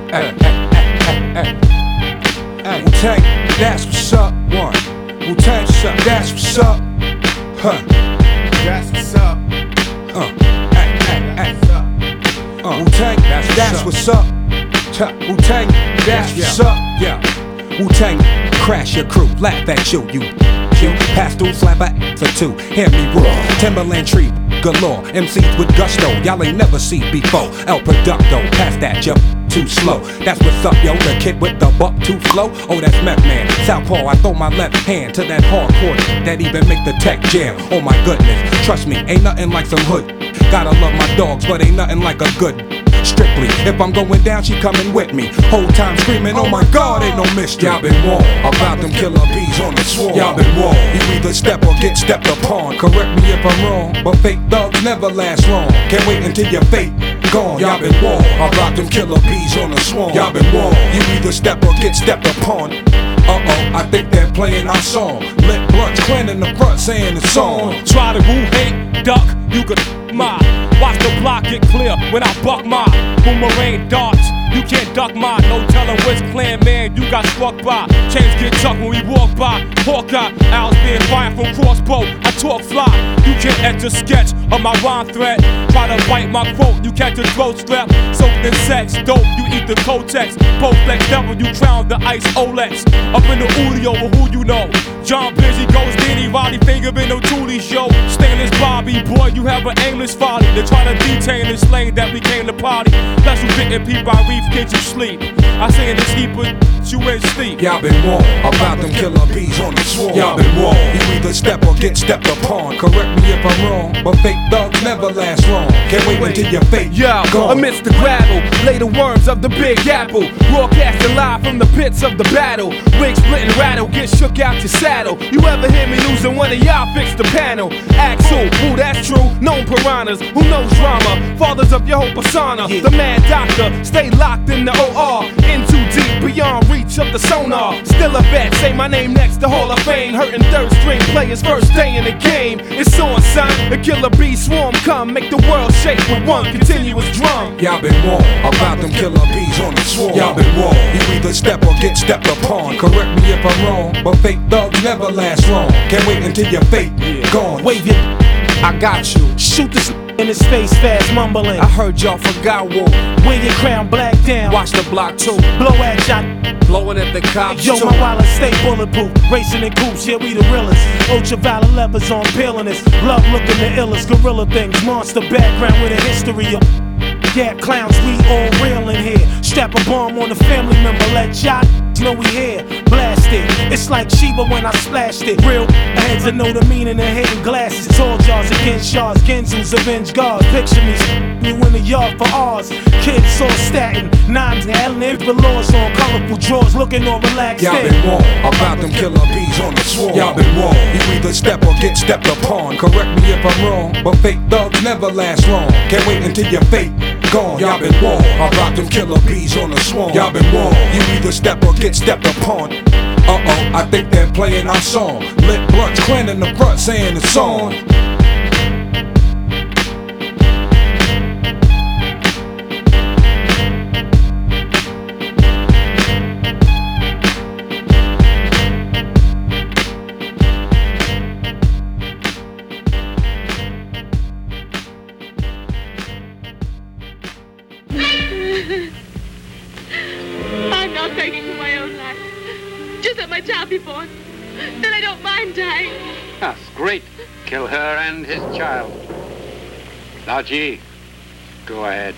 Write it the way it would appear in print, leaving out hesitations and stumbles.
Hey, Wu-Tang, that's what's up. One. Wu-Tang, that's what's up. Huh. That's what's up. Wu-Tang, that's what's up. Wu-Tang, that's what's up. Yeah. Wu-Tang, crash your crew, laugh at you. Pass through, slap a or two. Hear me roar. Timberland tree galore. MCs with gusto, y'all ain't never seen before. El Producto, pass that, you too slow. That's what's up, yo. The kid with the buck too slow. Oh, that's Meth Man. Southpaw, I throw my left hand to that hardcore that even make the tech jam. Oh my goodness, trust me, ain't nothing like some hood. Gotta love my dogs, but ain't nothing like a good. Strictly, if I'm going down, she coming with me. Whole time screaming, oh my God, ain't no mystery. Y'all been warned about them killer bees on the swarm. Y'all been warned, you either step or get stepped upon. Correct me if I'm wrong, but fake thugs never last long. Can't wait until your fate gone. Y'all been warned about them killer bees on the swarm. Y'all been warned, you either step or get stepped upon. I think they're playing our song. Lit blunts, clan in the front saying the song. Try to woo, hate, duck, you could mine. Watch the block get clear when I buck mine. Boomerang darts, you can't duck mine. No telling which clan man you got struck by. Chains get tucked when we walk by. Hawkeye, owls being fired from crossbow. I talk fly, you can't enter sketch of my rhyme thread. Try to bite my quote, you catch a throat strap. Soaked in sex, dope, you eat the Kotex. Bowflex devil, you crown the ice Olex. Up in the Udio, but who you know? John Busy, Ghost Dini, Roddy Finger in no Thule show. Stainless Bobby, boy, you have an aimless folly. They try to detain this lane that became the party. Plus you bitten people I reef, can't you sleep? I say in this heap, but you ain't sleep. Y'all been warned about them killer bees on the swarm. Y'all been warned, you either step or get stepped upon. Correct me if I'm wrong, but fake thugs never last long. Can't wait until your fate gone. Amidst the gravel, lay the worms of the Big Apple. Broadcasting live from the pits of the battle. Wig split and rattle, get shook out your saddle. You ever hear me losing one of y'all fix the panel? Ask who, that's true, known piranhas. Who knows drama? Fathers of your whole persona. The mad doctor, stay locked in the OR. In too deep, beyond reach of the sonar. Still a vet, say my name next to Hall of Fame. Hurting third string players first day in the game. It's on, son, the killer bee swarm come. Make the world shake with one continuous drum. Y'all been warned about them killer bees on the swarm. Y'all been warned, you either step or get stepped upon. Correct me if I'm wrong, but fake thugs never last long. Can't wait until your fate gone. Wave your, I got you. Shoot this in his face fast mumbling. I heard y'all forgot war. Wear your crown black down. Watch the block too. Blow at y'all. Blowing at the cops. Yo, my wallet stay bulletproof. Racing in coops, yeah, we the realest. Ultraviolet levers on peeling this. Love looking the illest. Gorilla things. Monster background with a history of gap clowns. We all real in here. Strap a bomb on a family member. Let y'all know we here. Blast it. It's like Sheba when I splashed it. Real heads that know the meaning of hidden glasses. Tall jars against shards. Genzus avenge guards. Picture me in the yard for ours. Kids all statin. Nines howling if the laws on colorful drawers. Looking all relaxed. Y'all been warned about them killer bees on the swarm. Y'all been warned, you either step or get stepped upon. Correct me if I'm wrong, but fake thugs never last long. Can't wait until your fate gone. Y'all been warned about them killer bees on the swarm. Y'all been warned, you either step or get stepped upon. I think they're playing our song. Lit blunts, clan in the front saying the song. I'm not begging for my own life. Just let my child be born. Then I don't mind dying. That's great. Kill her and his child. Now, G, go ahead.